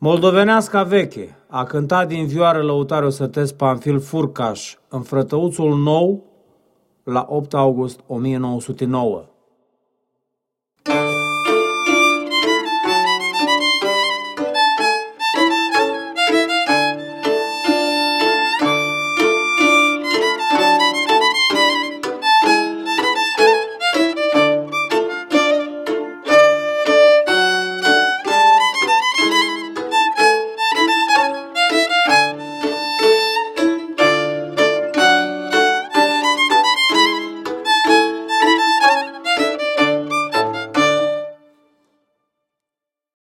Moldoveneasca veche a cântat din vioară Lăutariu Sătesc Pamfil Furcaș în Frătăuțul Nou la 8 august 1909.